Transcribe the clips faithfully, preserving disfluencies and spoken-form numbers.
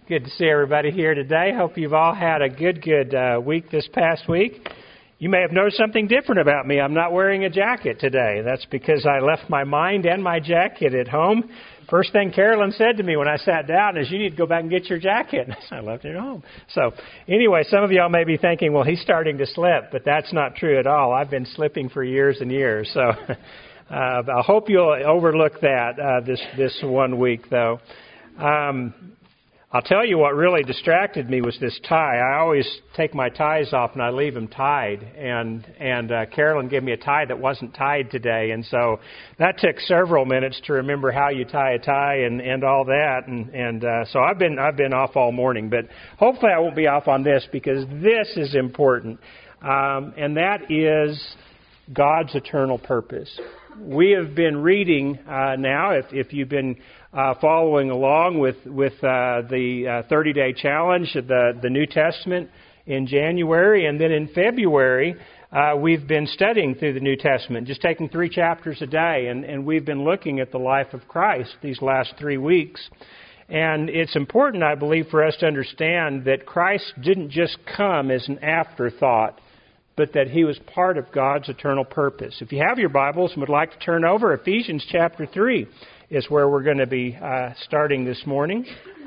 Good to see everybody here today. Hope you've all had a good, good uh, week this past week. You may have noticed something different about me. I'm not wearing a jacket today. That's because I left my mind and my jacket at home. First thing Carolyn said to me when I sat down is, you need to go back and get your jacket. I left it at home. So anyway, some of y'all may be thinking, well, he's starting to slip, but that's not true at all. I've been slipping for years and years. So uh, I hope you'll overlook that uh, this, this one week, though. Um, I'll tell you what really distracted me was this tie. I always take my ties off and I leave them tied. And and uh, Carolyn gave me a tie that wasn't tied today. And so that took several minutes to remember how you tie a tie and, and all that. And, and uh, so I've been I've been off all morning. But hopefully I won't be off on this because this is important. Um, and that is God's eternal purpose. We have been reading uh, now, if, if you've been uh, following along with, with uh, the uh, thirty-day challenge of the, the New Testament in January, and then in February, uh, we've been studying through the New Testament, just taking three chapters a day, and, and we've been looking at the life of Christ these last three weeks. And it's important, I believe, for us to understand that Christ didn't just come as an afterthought, but that he was part of God's eternal purpose. If you have your Bibles and would like to turn over, Ephesians chapter three is where we're going to be uh, starting this morning.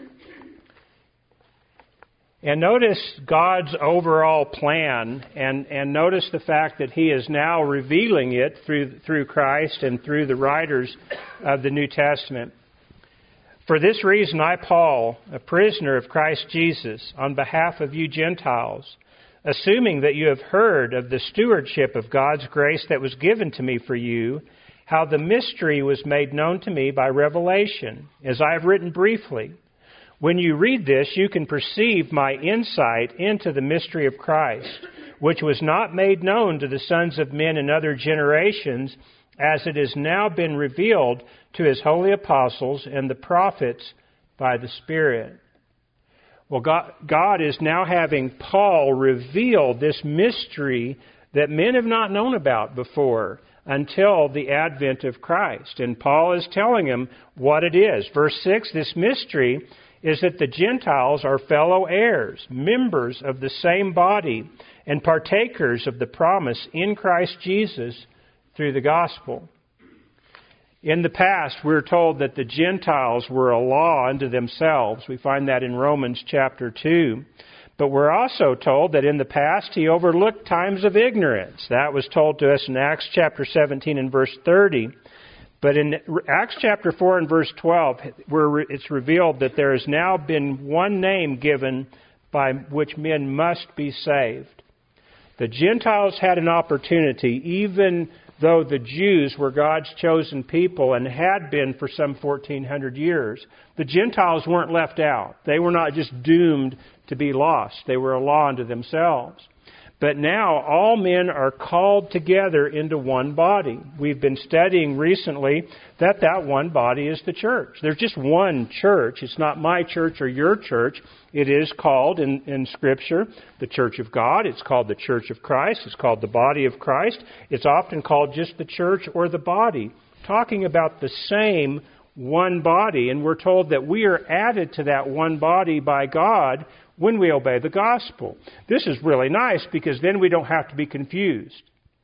And notice God's overall plan, and, and notice the fact that he is now revealing it through, through Christ and through the writers of the New Testament. For this reason, I, Paul, a prisoner of Christ Jesus, on behalf of you Gentiles, assuming that you have heard of the stewardship of God's grace that was given to me for you, how the mystery was made known to me by revelation, as I have written briefly. When you read this, you can perceive my insight into the mystery of Christ, which was not made known to the sons of men in other generations, as it has now been revealed to his holy apostles and the prophets by the Spirit. Well, God, God is now having Paul reveal this mystery that men have not known about before until the advent of Christ. And Paul is telling him what it is. Verse six, this mystery is that the Gentiles are fellow heirs, members of the same body, and partakers of the promise in Christ Jesus through the gospel. In the past, we're told that the Gentiles were a law unto themselves. We find that in Romans chapter two. But we're also told that in the past he overlooked times of ignorance. That was told to us in Acts chapter seventeen and verse thirty. But in Acts chapter four and verse twelve, where it's revealed that there has now been one name given by which men must be saved. The Gentiles had an opportunity, even though the Jews were God's chosen people and had been for some fourteen hundred years. The Gentiles weren't left out. They were not just doomed to be lost. They were a law unto themselves. But now all men are called together into one body. We've been studying recently that that one body is the church. There's just one church. It's not my church or your church. It is called in, in Scripture the Church of God. It's called the Church of Christ. It's called the body of Christ. It's often called just the church or the body, talking about the same one body. And we're told that we are added to that one body by God when we obey the gospel. This is really nice because then we don't have to be confused.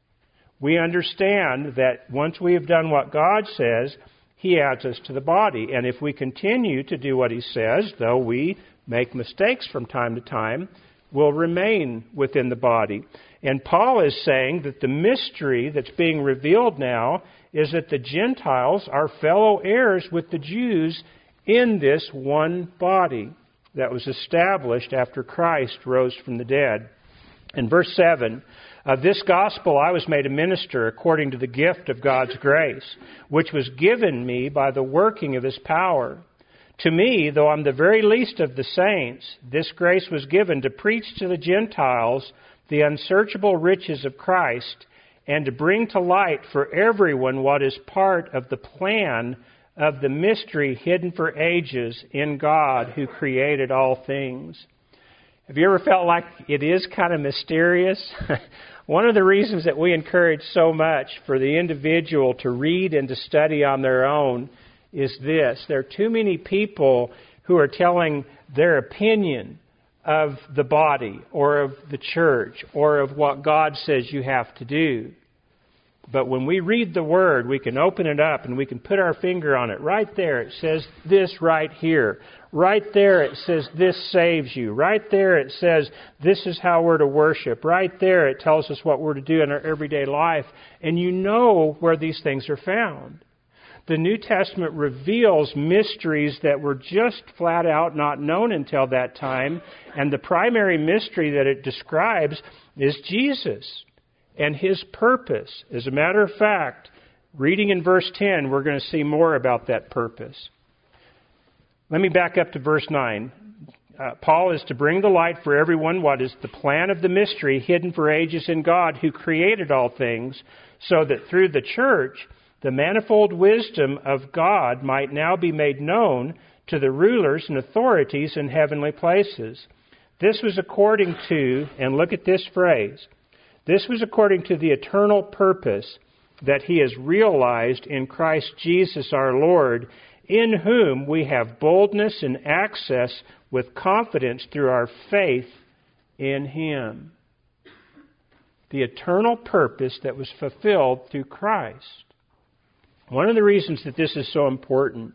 We understand that once we have done what God says, he adds us to the body. And if we continue to do what he says, though we make mistakes from time to time, we'll remain within the body. And Paul is saying that the mystery that's being revealed now is that the Gentiles are fellow heirs with the Jews in this one body that was established after Christ rose from the dead. In verse seven, of this gospel I was made a minister according to the gift of God's grace, which was given me by the working of his power. To me, though I'm the very least of the saints, this grace was given to preach to the Gentiles the unsearchable riches of Christ, and to bring to light for everyone what is part of the plan of the mystery hidden for ages in God who created all things. Have you ever felt like it is kind of mysterious? One of the reasons that we encourage so much for the individual to read and to study on their own is this. There are too many people who are telling their opinion of the body or of the church or of what God says you have to do. But when we read the Word, we can open it up and we can put our finger on it. Right there, it says this right here. Right there, it says this saves you. Right there, it says this is how we're to worship. Right there, it tells us what we're to do in our everyday life. And you know where these things are found. The New Testament reveals mysteries that were just flat out not known until that time. And the primary mystery that it describes is Jesus and His purpose. As a matter of fact, reading in verse ten, we're going to see more about that purpose. Let me back up to verse nine. Uh, Paul is to bring the light for everyone what is the plan of the mystery hidden for ages in God who created all things, so that through the church the manifold wisdom of God might now be made known to the rulers and authorities in heavenly places. This was according to, and look at this phrase, this was according to the eternal purpose that He has realized in Christ Jesus our Lord, in whom we have boldness and access with confidence through our faith in Him. The eternal purpose that was fulfilled through Christ. One of the reasons that this is so important,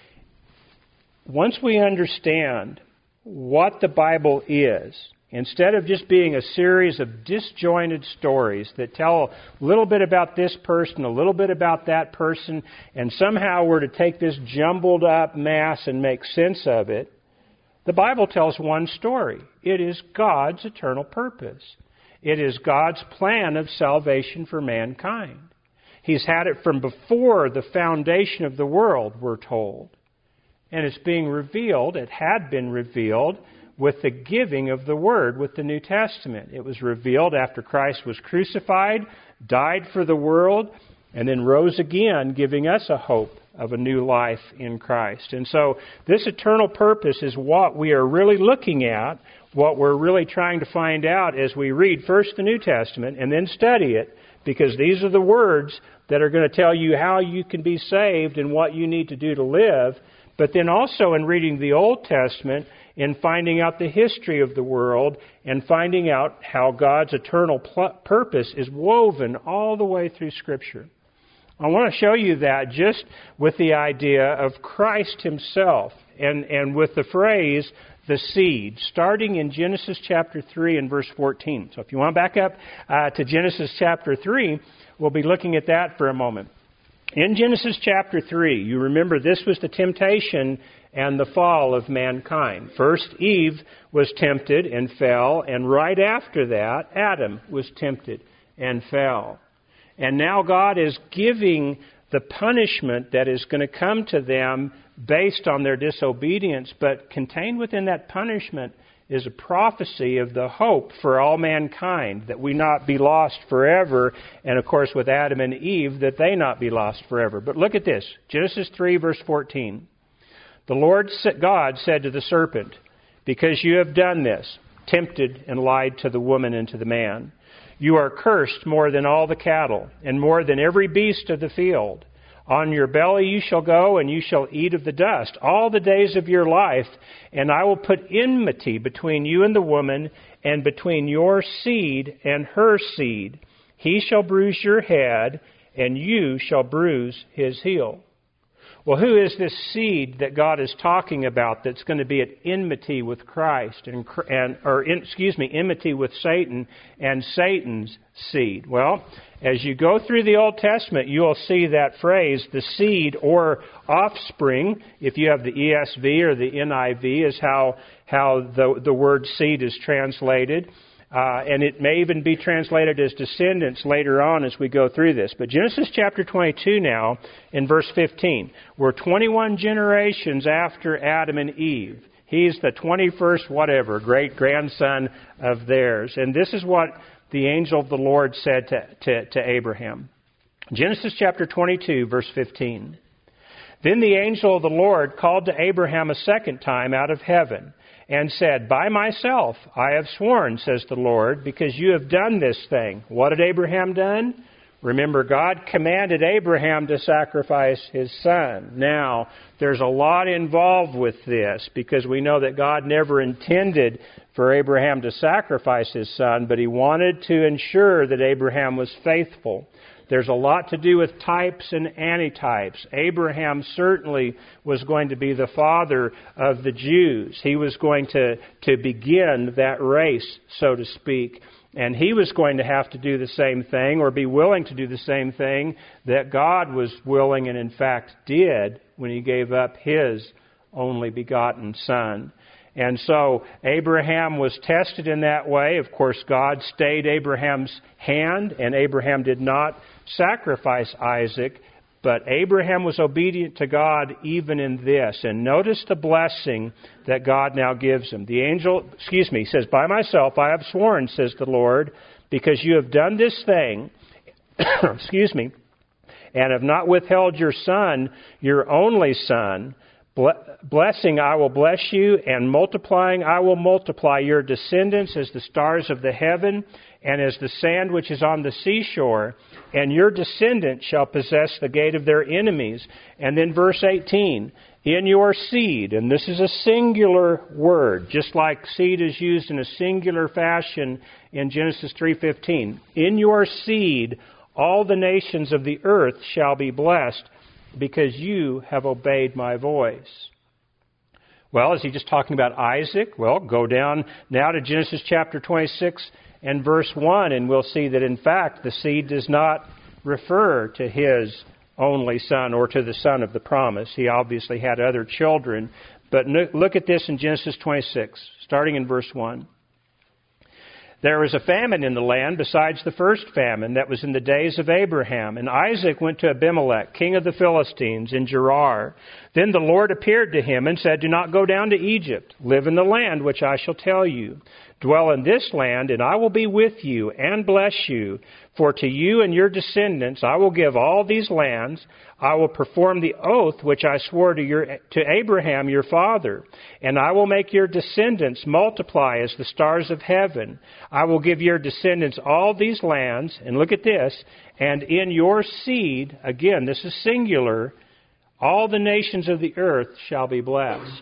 once we understand what the Bible is, instead of just being a series of disjointed stories that tell a little bit about this person, a little bit about that person, and somehow we're to take this jumbled up mass and make sense of it, the Bible tells one story. It is God's eternal purpose. It is God's plan of salvation for mankind. He's had it from before the foundation of the world, we're told. And it's being revealed, it had been revealed, with the giving of the Word, with the New Testament. It was revealed after Christ was crucified, died for the world, and then rose again, giving us a hope of a new life in Christ. And so this eternal purpose is what we are really looking at, what we're really trying to find out as we read first the New Testament and then study it, because these are the words that are going to tell you how you can be saved and what you need to do to live. But then also in reading the Old Testament, in finding out the history of the world and finding out how God's eternal pl- purpose is woven all the way through Scripture. I want to show you that just with the idea of Christ Himself and, and with the phrase, the seed, starting in Genesis chapter three and verse fourteen. So if you want to back up uh, to Genesis chapter three, we'll be looking at that for a moment. In Genesis chapter three, you remember this was the temptation and the fall of mankind. First, Eve was tempted and fell, and right after that, Adam was tempted and fell. And now God is giving the punishment that is going to come to them based on their disobedience, but contained within that punishment is a prophecy of the hope for all mankind, that we not be lost forever, and of course with Adam and Eve, that they not be lost forever. But look at this, Genesis three verse fourteen. The Lord God said to the serpent, because you have done this, tempted and lied to the woman and to the man, you are cursed more than all the cattle, and more than every beast of the field. On your belly you shall go, and you shall eat of the dust all the days of your life, and I will put enmity between you and the woman, and between your seed and her seed. He shall bruise your head, and you shall bruise his heel. Well, who is this seed that God is talking about that's going to be at enmity with Christ, and, and or in, excuse me, enmity with Satan and Satan's seed? Well, as you go through the Old Testament, you will see that phrase, the seed or offspring. If you have the E S V or the N I V, is how how the the word seed is translated. Uh, and it may even be translated as descendants later on as we go through this. But Genesis chapter twenty-two now, in verse fifteen, we're twenty-one generations after Adam and Eve. He's the twenty-first whatever, great-grandson of theirs. And this is what the angel of the Lord said to, to, to Abraham. Genesis chapter twenty-two, verse fifteen. Then the angel of the Lord called to Abraham a second time out of heaven, and said, by myself I have sworn, says the Lord, because you have done this thing. What had Abraham done? Remember, God commanded Abraham to sacrifice his son. Now, there's a lot involved with this because we know that God never intended for Abraham to sacrifice his son, but he wanted to ensure that Abraham was faithful. There's a lot to do with types and antitypes. Abraham certainly was going to be the father of the Jews. He was going to, to begin that race, so to speak. And he was going to have to do the same thing or be willing to do the same thing that God was willing and in fact did when he gave up his only begotten son. And so Abraham was tested in that way. Of course, God stayed Abraham's hand, and Abraham did not sacrifice Isaac. But Abraham was obedient to God even in this. And notice the blessing that God now gives him. The angel, excuse me, says, "By myself I have sworn, says the Lord, because you have done this thing, excuse me, and have not withheld your son, your only son. Blessing I will bless you, and multiplying I will multiply your descendants as the stars of the heaven and as the sand which is on the seashore. And your descendants shall possess the gate of their enemies." And then verse eighteen, "In your seed," and this is a singular word, just like seed is used in a singular fashion in Genesis three fifteen. "In your seed all the nations of the earth shall be blessed, because you have obeyed my voice." Well, is he just talking about Isaac? Well, go down now to Genesis chapter twenty-six and verse one, and we'll see that, in fact, the seed does not refer to his only son or to the son of the promise. He obviously had other children. But look at this in Genesis twenty-six, starting in verse one. "There was a famine in the land besides the first famine that was in the days of Abraham. And Isaac went to Abimelech, king of the Philistines, in Gerar. Then the Lord appeared to him and said, 'Do not go down to Egypt. Live in the land which I shall tell you. Dwell in this land, and I will be with you and bless you. For to you and your descendants I will give all these lands. I will perform the oath which I swore to your to Abraham your father. And I will make your descendants multiply as the stars of heaven. I will give your descendants all these lands," and look at this, "and in your seed," again, this is singular, "all the nations of the earth shall be blessed."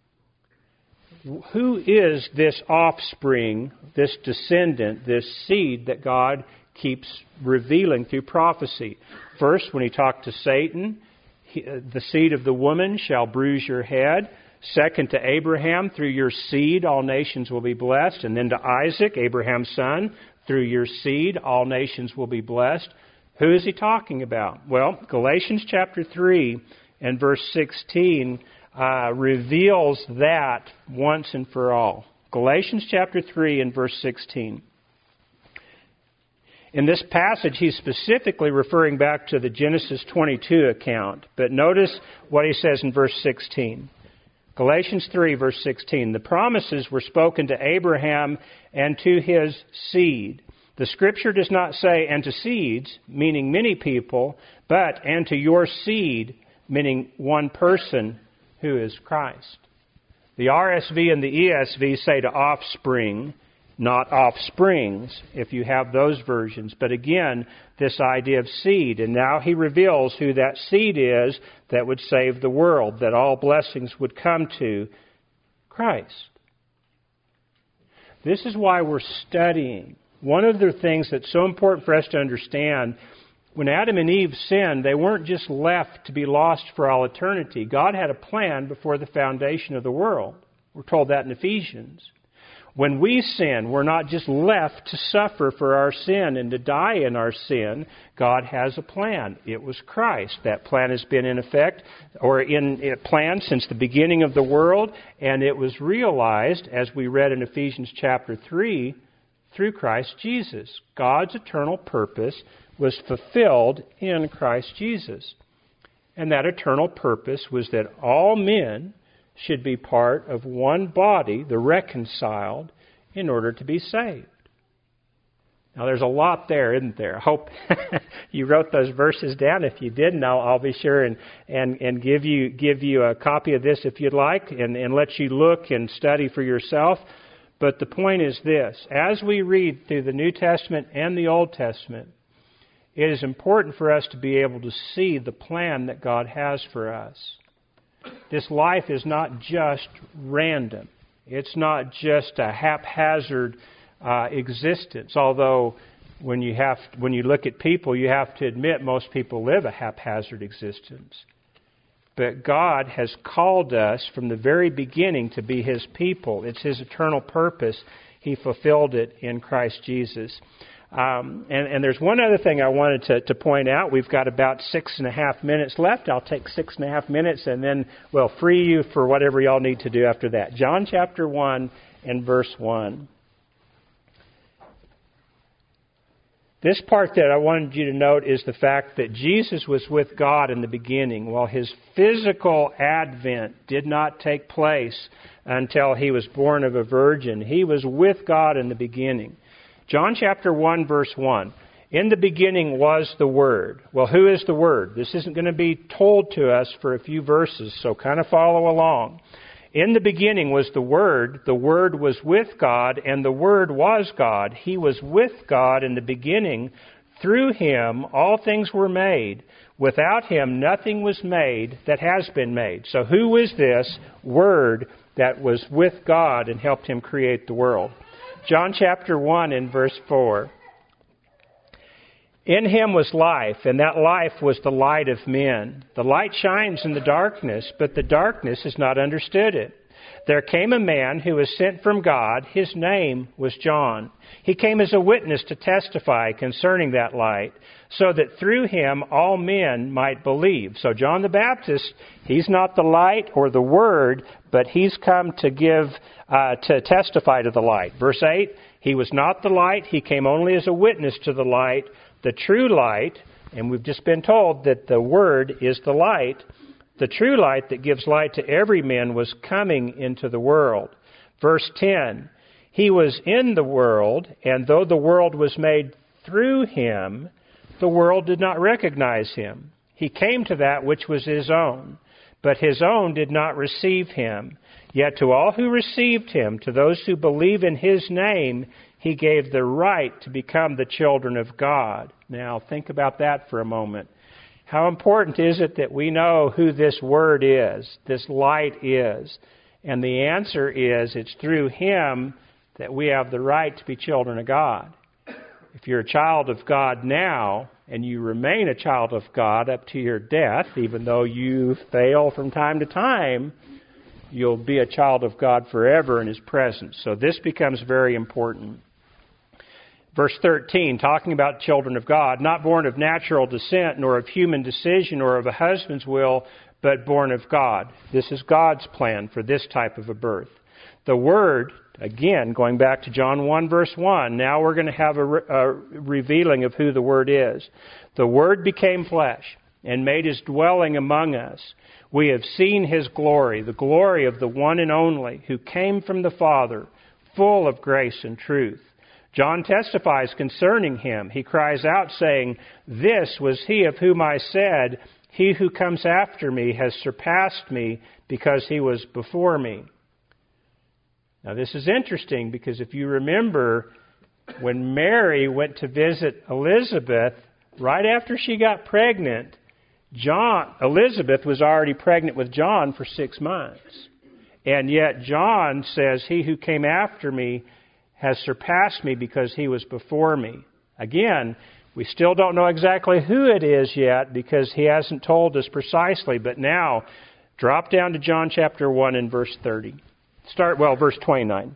Who is this offspring, this descendant, this seed that God keeps revealing through prophecy? First, when he talked to Satan, he, the seed of the woman shall bruise your head. Second, to Abraham, through your seed all nations will be blessed. And then to Isaac, Abraham's son, through your seed all nations will be blessed. Who is he talking about? Well, Galatians chapter three and verse sixteen Uh, reveals that once and for all. Galatians chapter three and verse sixteen. In this passage, he's specifically referring back to the Genesis twenty-two account. But notice what he says in verse sixteen. Galatians three, verse sixteen. "The promises were spoken to Abraham and to his seed. The Scripture does not say, 'and to seeds,' meaning many people, but 'and to your seed,' meaning one person, who is Christ." The R S V and the E S V say to offspring, not offsprings, if you have those versions. But again, this idea of seed. And now he reveals who that seed is that would save the world, that all blessings would come to Christ. This is why we're studying. One of the things that's so important for us to understand, when Adam and Eve sinned, they weren't just left to be lost for all eternity. God had a plan before the foundation of the world. We're told that in Ephesians. When we sin, we're not just left to suffer for our sin and to die in our sin. God has a plan. It was Christ. That plan has been in effect, or in plan since the beginning of the world, and it was realized, as we read in Ephesians chapter three, through Christ Jesus. God's eternal purpose was fulfilled in Christ Jesus. And that eternal purpose was that all men should be part of one body, the reconciled, in order to be saved. Now, there's a lot there, isn't there? I hope you wrote those verses down. If you didn't, I'll, I'll be sure and, and, and give you give you a copy of this if you'd like, and, and let you look and study for yourself. But the point is this. As we read through the New Testament and the Old Testament, it is important for us to be able to see the plan that God has for us. This life is not just random. It's not just a haphazard uh, existence, although when you have when you look at people, you have to admit most people live a haphazard existence. But God has called us from the very beginning to be His people. It's His eternal purpose. He fulfilled it in Christ Jesus. Um, and, and there's one other thing I wanted to, to point out. We've got about six and a half minutes left. I'll take six and a half minutes and then we'll free you for whatever y'all need to do after that. John chapter one and verse one. This part that I wanted you to note is the fact that Jesus was with God in the beginning, while His physical advent did not take place until He was born of a virgin. He was with God in the beginning. John chapter one, verse one. In the beginning was the Word. Well, who is the Word? This isn't going to be told to us for a few verses, so kind of follow along. In the beginning was the Word. The Word was with God, and the Word was God. He was with God in the beginning. Through Him all things were made. Without Him nothing was made that has been made. So who is this Word that was with God and helped Him create the world? John chapter one and verse four. In Him was life, and that life was the light of men. The light shines in the darkness, but the darkness has not understood it. There came a man who was sent from God. His name was John. He came as a witness to testify concerning that light, so that through him all men might believe. So John the Baptist, he's not the light or the Word, but he's come to give, uh, to testify to the light. Verse eight, he was not the light. He came only as a witness to the light. The true light, and we've just been told that the Word is the light, the true light that gives light to every man was coming into the world. Verse ten, He was in the world, and though the world was made through Him, the world did not recognize Him. He came to that which was His own, but His own did not receive Him. Yet to all who received Him, to those who believe in His name, He gave the right to become the children of God. Now, think about that for a moment. How important is it that we know who this Word is, this light is? And the answer is, it's through Him that we have the right to be children of God. If you're a child of God now, and you remain a child of God up to your death, even though you fail from time to time, you'll be a child of God forever in His presence. So this becomes very important. Verse thirteen, talking about children of God, not born of natural descent, nor of human decision, or of a husband's will, but born of God. This is God's plan for this type of a birth. The Word, again, going back to John one, verse one, now we're going to have a, re- a revealing of who the Word is. The Word became flesh and made His dwelling among us. We have seen His glory, the glory of the one and only, who came from the Father, full of grace and truth. John testifies concerning Him. He cries out, saying, This was He of whom I said, He who comes after me has surpassed me, because He was before me. Now this is interesting, because if you remember, when Mary went to visit Elizabeth, right after she got pregnant, John, Elizabeth was already pregnant with John for six months. And yet John says, He who came after me has surpassed me because He was before me. Again, we still don't know exactly who it is yet because He hasn't told us precisely. But now, drop down to John chapter one and verse thirty. Start, well, verse twenty-nine.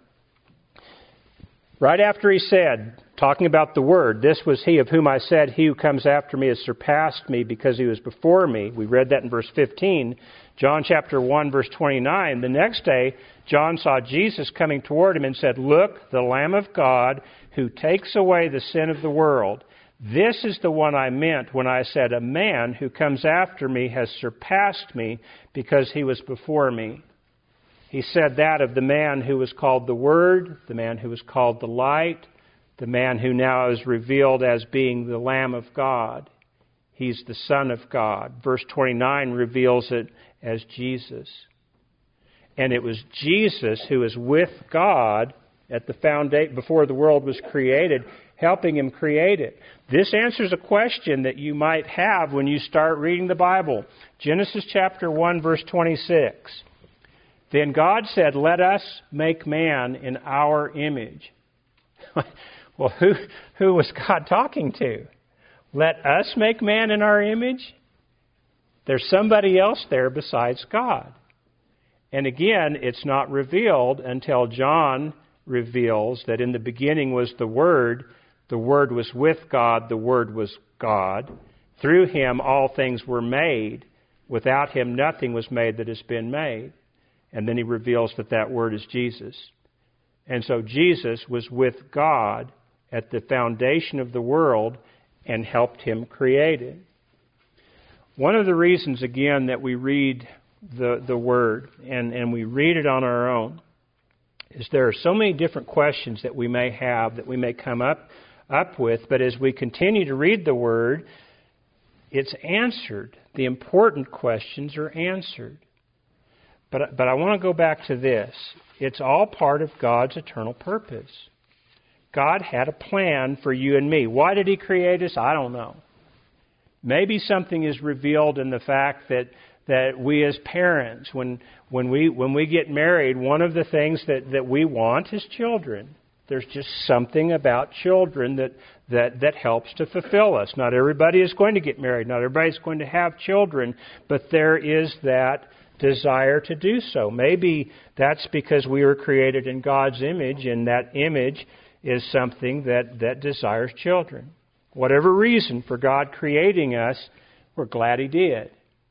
Right after He said, talking about the Word, this was He of whom I said, He who comes after me has surpassed me because He was before me. We read that in verse fifteen. John chapter one, verse twenty-nine. The next day, John saw Jesus coming toward him and said, Look, the Lamb of God who takes away the sin of the world. This is the one I meant when I said, A man who comes after me has surpassed me because he was before me. He said that of the man who was called the Word, the man who was called the Light, the man who now is revealed as being the Lamb of God. He's the Son of God. Verse twenty-nine reveals it as Jesus. And it was Jesus who was with God at the foundation before the world was created, helping him create it. This answers a question that you might have when you start reading the Bible. Genesis chapter one, verse twenty-six. Then God said, "Let us make man in our image." Well, who, who was God talking to? Let us make man in our image? There's somebody else there besides God. And again, it's not revealed until John reveals that in the beginning was the Word. The Word was with God. The Word was God. Through Him all things were made. Without Him nothing was made that has been made. And then He reveals that that Word is Jesus. And so Jesus was with God at the foundation of the world and helped Him create it. One of the reasons, again, that we read the, the Word and, and we read it on our own is there are so many different questions that we may have, that we may come up, up with, but as we continue to read the Word, it's answered. The important questions are answered. But, but I want to go back to this. It's all part of God's eternal purpose. God had a plan for you and me. Why did He create us? I don't know. Maybe something is revealed in the fact that, that we as parents, when when we when we get married, one of the things that, that we want is children. There's just something about children that, that, that helps to fulfill us. Not everybody is going to get married. Not everybody's going to have children. But there is that desire to do so. Maybe that's because we were created in God's image, and that image is something that, that desires children. Whatever reason for God creating us, we're glad He did.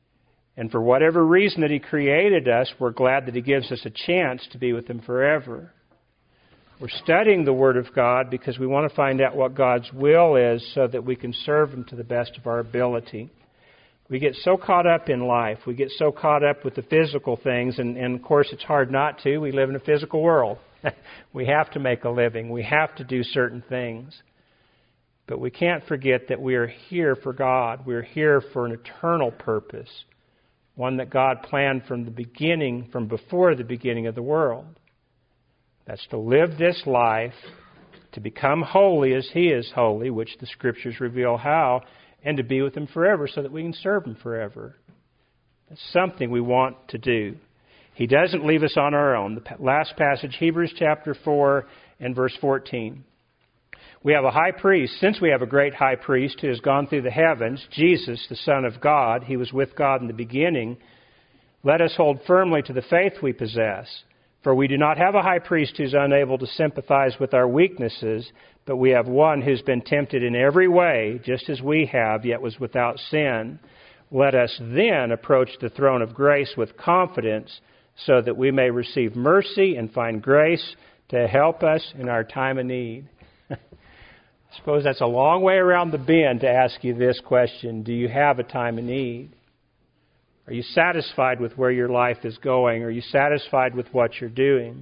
And for whatever reason that He created us, we're glad that He gives us a chance to be with Him forever. We're studying the Word of God because we want to find out what God's will is so that we can serve Him to the best of our ability. We get so caught up in life. We get so caught up with the physical things. And, and of course, it's hard not to. We live in a physical world. We have to make a living. We have to do certain things. But we can't forget that we are here for God. We're here for an eternal purpose. One that God planned from the beginning, from before the beginning of the world. That's to live this life, to become holy as He is holy, which the Scriptures reveal how, and to be with Him forever so that we can serve Him forever. That's something we want to do. He doesn't leave us on our own. The last passage, Hebrews chapter four and verse fourteen. We have a high priest. Since we have a great high priest who has gone through the heavens, Jesus, the Son of God, He was with God in the beginning, let us hold firmly to the faith we possess. For we do not have a high priest who's unable to sympathize with our weaknesses, but we have one who's been tempted in every way, just as we have, yet was without sin. Let us then approach the throne of grace with confidence, so that we may receive mercy and find grace to help us in our time of need. I suppose that's a long way around the bend to ask you this question. Do you have a time of need? Are you satisfied with where your life is going? Are you satisfied with what you're doing?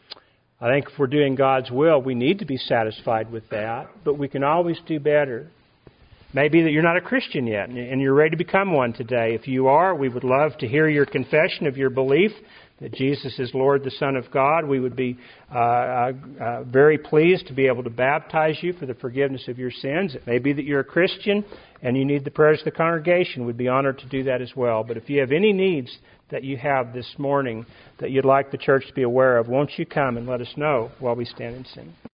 I think if we're doing God's will, we need to be satisfied with that, but we can always do better. Maybe that you're not a Christian yet and you're ready to become one today. If you are, we would love to hear your confession of your belief that Jesus is Lord, the Son of God. We would be uh, uh, uh, very pleased to be able to baptize you for the forgiveness of your sins. It may be that you're a Christian and you need the prayers of the congregation. We'd be honored to do that as well. But if you have any needs that you have this morning that you'd like the church to be aware of, won't you come and let us know while we stand and sing?